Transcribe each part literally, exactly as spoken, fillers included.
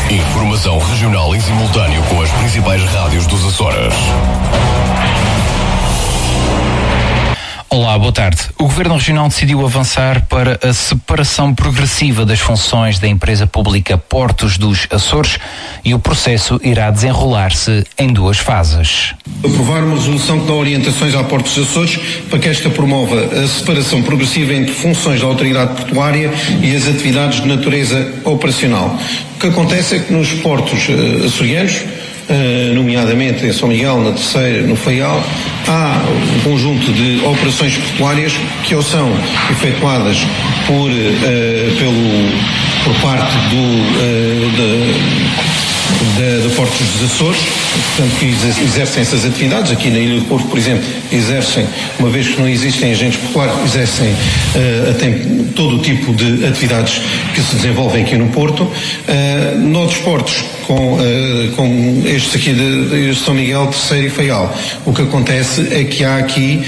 Informação regional em simultâneo com as principais rádios dos Açores. Olá, boa tarde. O Governo Regional decidiu avançar para a separação progressiva das funções da empresa pública Portos dos Açores e o processo irá desenrolar-se em duas fases. Aprovar uma resolução que dá orientações à Portos dos Açores para que esta promova a separação progressiva entre funções da autoridade portuária e as atividades de natureza operacional. O que acontece é que nos portos uh, açorianos, Uh, nomeadamente em São Miguel, na Terceira, no Faial, há um conjunto de operações portuárias que ou são efetuadas por, uh, pelo, por parte do, uh, de, de, de Portos dos Açores, portanto que exercem essas atividades. Aqui na Ilha do Corvo, por exemplo, exercem, uma vez que não existem agentes portuários, exercem uh, tem todo o tipo de atividades que se desenvolvem aqui no Porto. Uh, noutros portos, com, uh, com estes aqui de, de São Miguel, Terceiro e Faial, o que acontece é que há aqui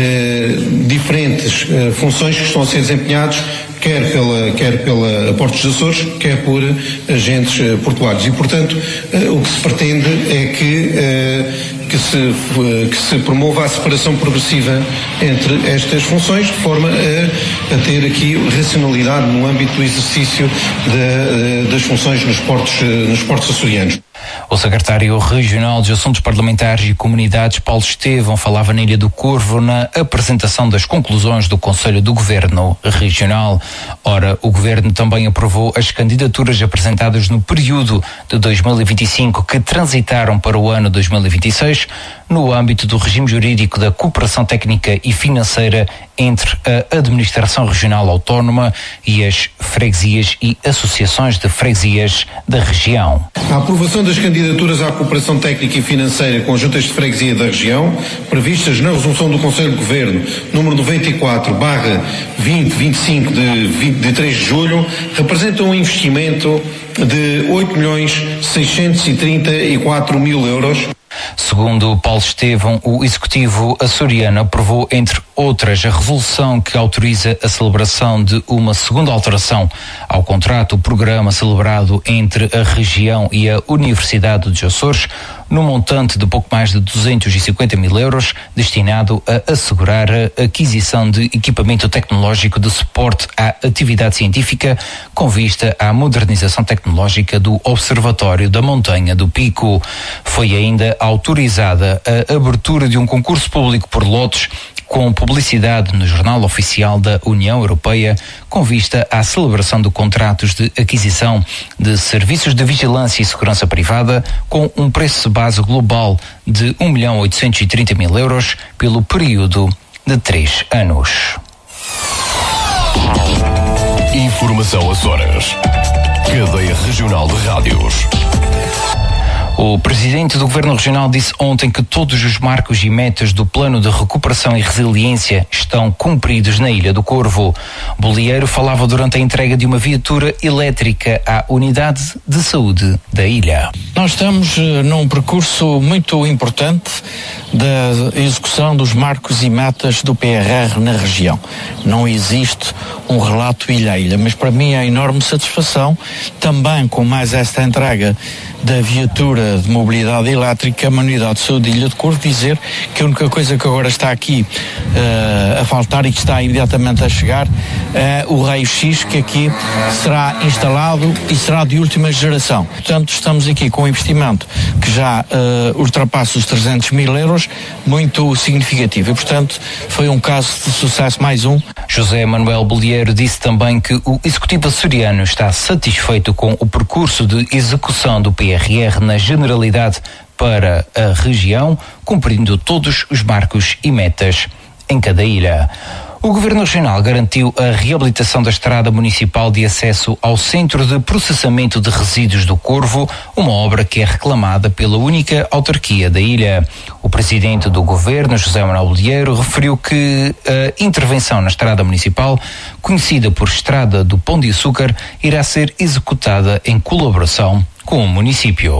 uh, diferentes uh, funções que estão a ser desempenhadas quer pela, quer pela Portos dos Açores, quer por agentes uh, portuários. E, portanto, uh, o que se pretende é que, uh, que, se, uh, que se promova a separação progressiva entre estas funções, de forma a, a ter aqui racionalidade no âmbito do exercício de, uh, das funções nos portos, uh, nos portos açorianos. O secretário regional de Assuntos Parlamentares e Comunidades, Paulo Estevão, falava na Ilha do Corvo na apresentação das conclusões do Conselho do Governo Regional. Ora, o Governo também aprovou as candidaturas apresentadas no período de dois mil e vinte e cinco que transitaram para o ano dois mil e vinte e seis no âmbito do regime jurídico da cooperação técnica e financeira entre a Administração Regional Autónoma e as freguesias e associações de freguesias da região. A aprovação das candidaturas à cooperação técnica e financeira conjuntas de freguesia da região, previstas na resolução do Conselho de Governo número noventa e quatro barra vinte vinte e cinco de, de três de julho, representam um investimento de oito milhões seiscentos e trinta e quatro mil euros. Segundo Paulo Estevão, o Executivo açoriano aprovou, entre outras, a resolução que autoriza a celebração de uma segunda alteração ao contrato, o programa celebrado entre a região e a Universidade dos Açores, no montante de pouco mais de duzentos e cinquenta mil euros, destinado a assegurar a aquisição de equipamento tecnológico de suporte à atividade científica, com vista à modernização tecnológica do Observatório da Montanha do Pico. Foi ainda autorizada a abertura de um concurso público por lotes com publicidade no Jornal Oficial da União Europeia, com vista à celebração de contratos de aquisição de serviços de vigilância e segurança privada com um preço base global de um milhão oitocentos e trinta mil euros pelo período de três anos. Informação Açores. Cadeia Regional de Rádios. O presidente do Governo Regional disse ontem que todos os marcos e metas do Plano de Recuperação e Resiliência estão cumpridos na Ilha do Corvo. Bolieiro falava durante a entrega de uma viatura elétrica à Unidade de Saúde da ilha. Nós estamos uh, num percurso muito importante da execução dos marcos e metas do P R R na região. Não existe um relato ilha a ilha, mas para mim é enorme satisfação, também com mais esta entrega da viatura de mobilidade elétrica, a Unidade de Saúde de Ilha do Corvo, dizer que a única coisa que agora está aqui uh, a faltar e que está imediatamente a chegar é o raio-x, que aqui será instalado e será de última geração. Portanto, estamos aqui com um investimento que já uh, ultrapassa os trezentos mil euros, muito significativo. E, portanto, foi um caso de sucesso mais um. José Manuel Bolieiro disse também que o Executivo açoriano está satisfeito com o percurso de execução do P R R na generalidade para a região, cumprindo todos os marcos e metas em cada ilha. O Governo Regional garantiu a reabilitação da estrada municipal de acesso ao Centro de Processamento de Resíduos do Corvo, uma obra que é reclamada pela única autarquia da ilha. O presidente do Governo, José Manuel Bolieiro, referiu que a intervenção na estrada municipal, conhecida por Estrada do Pão de Açúcar, irá ser executada em colaboração com o município.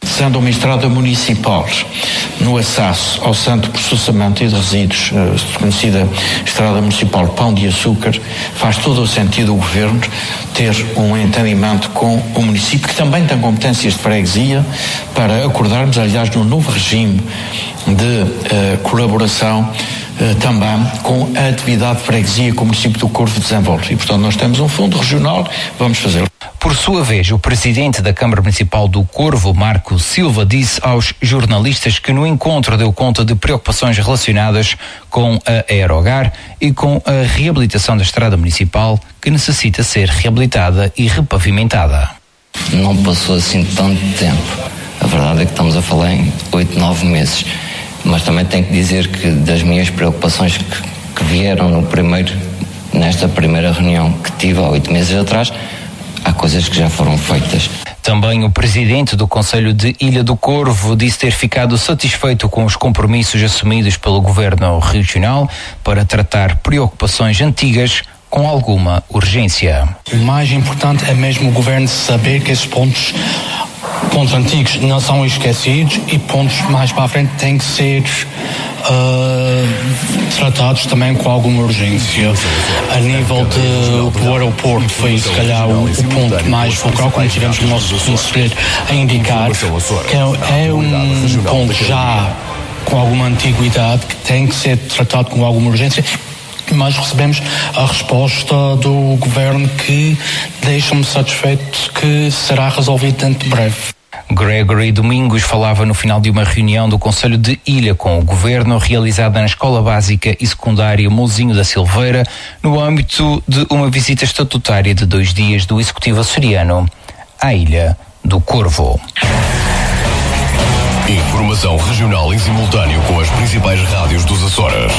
Sendo uma estrada municipal no acesso ao Centro de Processamento e de Resíduos, a conhecida Estrada Municipal Pão de Açúcar, faz todo o sentido o Governo ter um entendimento com o município, que também tem competências de freguesia, para acordarmos, aliás, no novo regime de uh, colaboração uh, também com a atividade de freguesia que o município do Corvo desenvolve. E, portanto, nós temos um fundo regional, vamos fazê-lo. Por sua vez, o presidente da Câmara Municipal do Corvo, Marco Silva, disse aos jornalistas que no encontro deu conta de preocupações relacionadas com a Aerogar e com a reabilitação da estrada municipal, que necessita ser reabilitada e repavimentada. Não passou assim tanto tempo. A verdade é que estamos a falar em oito, nove meses. Mas também tenho que dizer que das minhas preocupações que, que vieram no primeiro, nesta primeira reunião que tive há oito meses atrás, há coisas que já foram feitas. Também o presidente do Conselho de Ilha do Corvo disse ter ficado satisfeito com os compromissos assumidos pelo governo regional para tratar preocupações antigas com alguma urgência. O mais importante é mesmo o governo saber que esses pontos, pontos antigos não são esquecidos e pontos mais para a frente têm que ser uh, tratados também com alguma urgência. A nível de, do aeroporto foi se calhar o, o ponto mais focal, como tivemos o nosso conselheiro a indicar, que é, é um ponto já com alguma antiguidade que tem que ser tratado com alguma urgência. Mas recebemos a resposta do governo que deixa-me satisfeito que será resolvido dentro de breve. Gregory Domingos falava no final de uma reunião do Conselho de Ilha com o governo, realizada na Escola Básica e Secundária Mouzinho da Silveira, no âmbito de uma visita estatutária de dois dias do Executivo açoriano à Ilha do Corvo. Informação regional em simultâneo com as principais rádios dos Açores.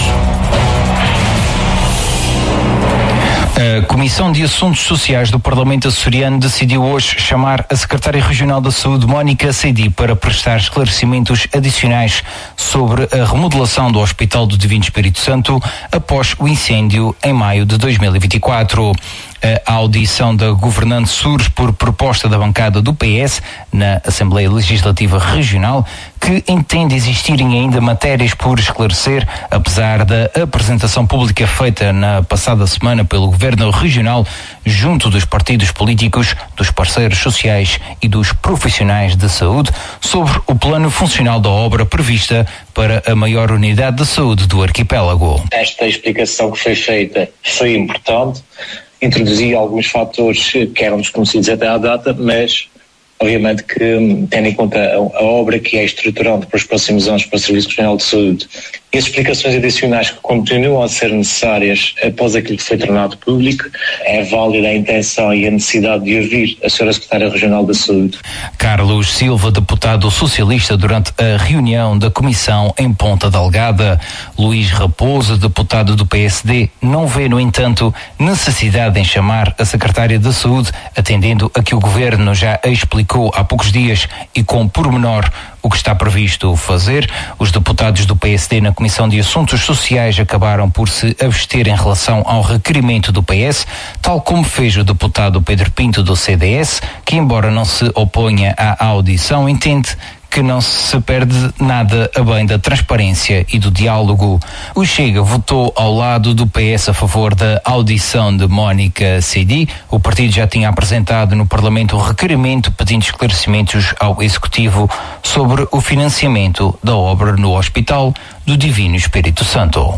A Comissão de Assuntos Sociais do Parlamento açoriano decidiu hoje chamar a Secretária Regional da Saúde, Mónica Cedi, para prestar esclarecimentos adicionais sobre a remodelação do Hospital do Divino Espírito Santo após o incêndio em maio de dois mil e vinte e quatro. A audição da governante surge por proposta da bancada do P S na Assembleia Legislativa Regional, que entende existirem ainda matérias por esclarecer, apesar da apresentação pública feita na passada semana pelo Governo Regional, junto dos partidos políticos, dos parceiros sociais e dos profissionais de saúde, sobre o plano funcional da obra prevista para a maior unidade de saúde do arquipélago. Esta explicação que foi feita foi importante. Introduzia alguns fatores que eram desconhecidos até à data, mas obviamente que tendo em conta a, a obra que é estruturante para os próximos anos para o Serviço Regional de Saúde e as explicações adicionais que continuam a ser necessárias após aquilo que foi tornado público, é válida a intenção e a necessidade de ouvir a senhora Secretária Regional da Saúde. Carlos Silva, deputado socialista, durante a reunião da Comissão em Ponta Delgada. Luís Raposo, deputado do P S D, não vê, no entanto, necessidade em chamar a Secretária da Saúde, atendendo a que o Governo já explicou há poucos dias e com pormenor o que está previsto fazer. Os deputados do P S D na Comissão de Assuntos Sociais acabaram por se abster em relação ao requerimento do P S, tal como fez o deputado Pedro Pinto do C D S, que, embora não se oponha à audição, entende que não se perde nada a bem da transparência e do diálogo. O Chega votou ao lado do P S a favor da audição de Mónica Cedi. O partido já tinha apresentado no Parlamento um requerimento pedindo esclarecimentos ao Executivo sobre o financiamento da obra no Hospital do Divino Espírito Santo.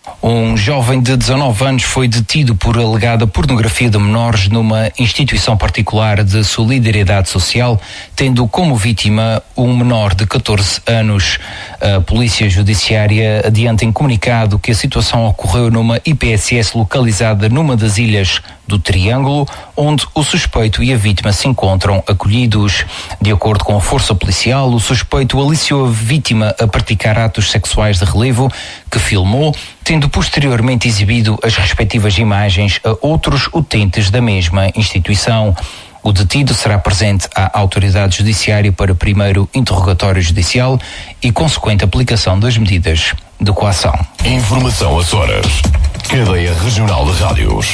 Um jovem de dezanove anos foi detido por alegada pornografia de menores numa instituição particular de solidariedade social, tendo como vítima um menor de catorze anos. A Polícia Judiciária adianta em comunicado que a situação ocorreu numa I P S S localizada numa das ilhas do Triângulo, onde o suspeito e a vítima se encontram acolhidos. De acordo com a força policial, o suspeito aliciou a vítima a praticar atos sexuais de relevo, que filmou, tendo posteriormente exibido as respectivas imagens a outros utentes da mesma instituição. O detido será presente à autoridade judiciária para primeiro interrogatório judicial e consequente aplicação das medidas de coação. Informação Açores. Cadeia Regional de Rádios.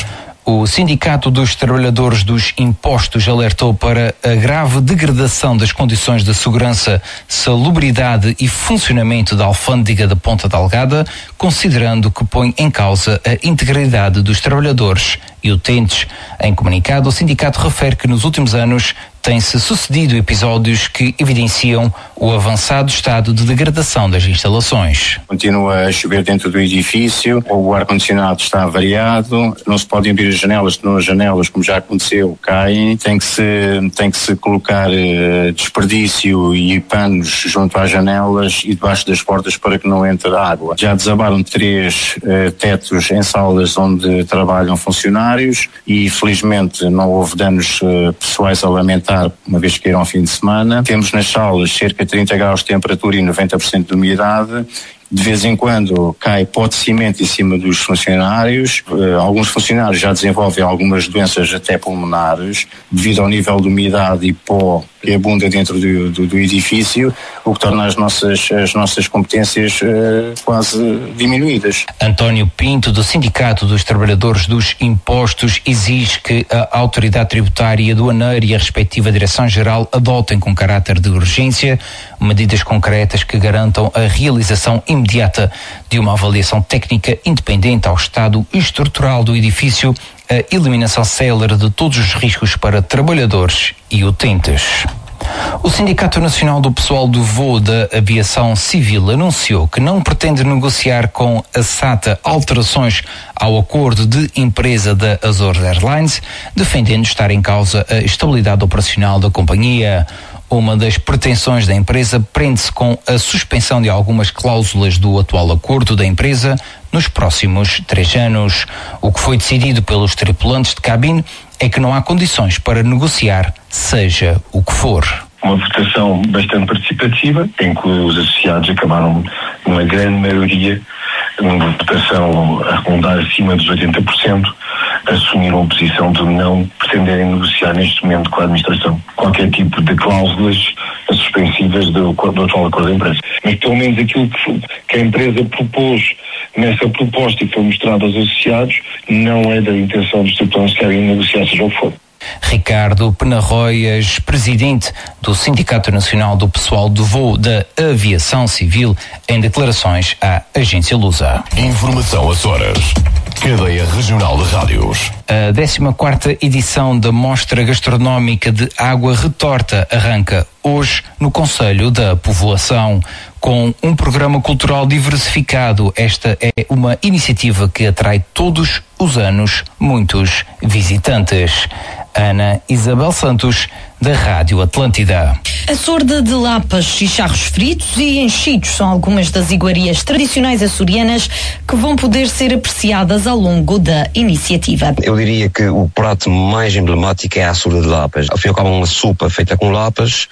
O Sindicato dos Trabalhadores dos Impostos alertou para a grave degradação das condições de segurança, salubridade e funcionamento da alfândega de Ponta Delgada, considerando que põe em causa a integridade dos trabalhadores e utentes. Em comunicado, o sindicato refere que nos últimos anos têm-se sucedido episódios que evidenciam o avançado estado de degradação das instalações. Continua a chover dentro do edifício, o ar-condicionado está variado, não se podem abrir as janelas, senão as janelas, como já aconteceu, caem, tem que se, tem que se colocar uh, desperdício e panos junto às janelas e debaixo das portas para que não entre água. Já desabaram três uh, tetos em salas onde trabalham funcionários e felizmente não houve danos uh, pessoais a lamentar, uma vez que era um fim de semana. Temos nas salas cerca de trinta graus de temperatura e noventa por cento de umidade. De vez em quando cai pó de cimento em cima dos funcionários. Uh, alguns funcionários já desenvolvem algumas doenças até pulmonares devido ao nível de umidade e pó que abunda dentro do, do, do edifício, o que torna as nossas, as nossas competências uh, quase diminuídas. António Pinto, do Sindicato dos Trabalhadores dos Impostos, exige que a Autoridade Tributária, Aduaneira e a respectiva Direção-Geral adotem com caráter de urgência medidas concretas que garantam a realização imediata de uma avaliação técnica independente ao estado estrutural do edifício, a eliminação célere de todos os riscos para trabalhadores e utentes. O Sindicato Nacional do Pessoal do Voo da Aviação Civil anunciou que não pretende negociar com a SATA alterações ao acordo de empresa da Azores Airlines, defendendo estar em causa a estabilidade operacional da companhia. Uma das pretensões da empresa prende-se com a suspensão de algumas cláusulas do atual acordo da empresa nos próximos três anos. O que foi decidido pelos tripulantes de cabine é que não há condições para negociar, seja o que for. Uma votação bastante participativa, em que os associados acabaram, numa grande maioria, numa votação a rondar acima dos oitenta por cento, assumiram a posição de não pretenderem negociar neste momento com a administração qualquer tipo de cláusulas suspensivas do, do atual acordo da empresa. Mas pelo menos aquilo que, que a empresa propôs nessa proposta e foi mostrado aos associados não é da intenção dos tripulantes que querem negociar, seja o que for. Ricardo Penarroias, presidente do Sindicato Nacional do Pessoal do Voo da Aviação Civil, em declarações à agência Lusa. Informação Açores. Cadeia Regional de Rádios. A décima quarta edição da Mostra Gastronómica de Água Retorta arranca hoje no Concelho da Povoação. Com um programa cultural diversificado, esta é uma iniciativa que atrai todos os anos muitos visitantes. Ana Isabel Santos, da Rádio Atlântida. A sorda de lapas, chicharros fritos e enchidos são algumas das iguarias tradicionais açorianas que vão poder ser apreciadas ao longo da iniciativa. Eu diria que o prato mais emblemático é a sorda de lapas. Ao fim e ao cabo, uma sopa feita com lapas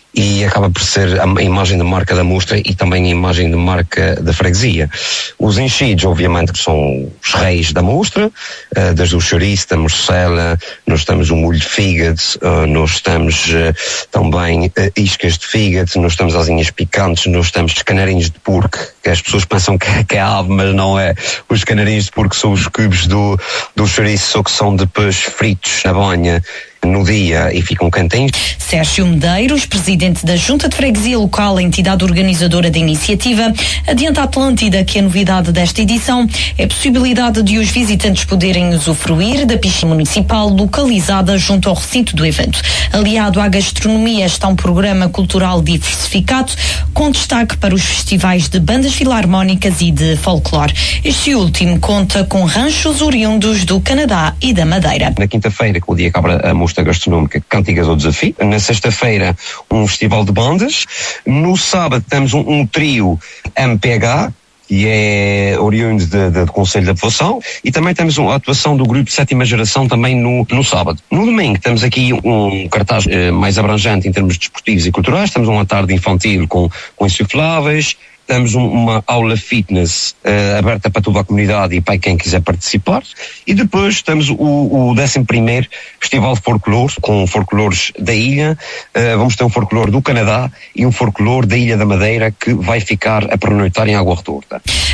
e acaba por ser a imagem de marca da mostra e também a imagem de marca da freguesia. Os enchidos, obviamente, que são os reis da mostra, desde o chouriço, da morcela, nós temos o molho de fígado, nós temos também iscas de fígado, nós temos asinhas picantes, nós temos canarinhos de porco, que as pessoas pensam que é ave, mas não é. Os canarinhos de porco são os cubos do, do chouriço, só que são depois fritos na banha no dia e ficam quentinhos. Sérgio Medeiros, presidente da Junta de Freguesia Local, a entidade organizadora da iniciativa, adianta à Atlântida que a novidade desta edição é a possibilidade de os visitantes poderem usufruir da piscina municipal localizada junto ao recinto do evento. Aliado à gastronomia está um programa cultural diversificado com destaque para os festivais de bandas filarmónicas e de folclore. Este último conta com ranchos oriundos do Canadá e da Madeira. Na quinta-feira, que é o dia que abre a mostra gastronómica Cantigas ao Desafio. Na sexta-feira, um festival de bandas. No sábado, temos um, um trio M P H, que é oriundo do Conselho da Povoação, e também temos uma atuação do grupo de sétima geração também no, no sábado. No domingo temos aqui um cartaz eh, mais abrangente em termos desportivos e culturais, temos uma tarde infantil com, com insufláveis, temos um, uma aula fitness uh, aberta para toda a comunidade e para quem quiser participar. E depois temos o, o décimo primeiro Festival de Folclore, com folclores da ilha. Uh, vamos ter um folclore do Canadá e um folclore da Ilha da Madeira que vai ficar a pernoitar em Água Retorta.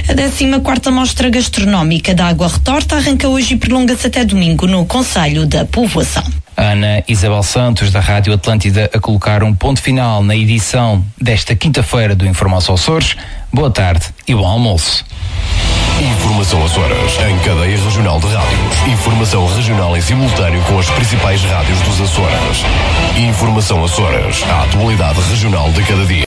A décima quarta Mostra Gastronómica da Água Retorta arranca hoje e prolonga-se até domingo no Concelho da Povoação. Ana Isabel Santos, da Rádio Atlântida, a colocar um ponto final na edição desta quinta-feira do Informação Açores. Boa tarde e bom almoço. Informação Açores, em cadeia regional de rádios. Informação regional em simultâneo com as principais rádios dos Açores. Informação Açores, a atualidade regional de cada dia.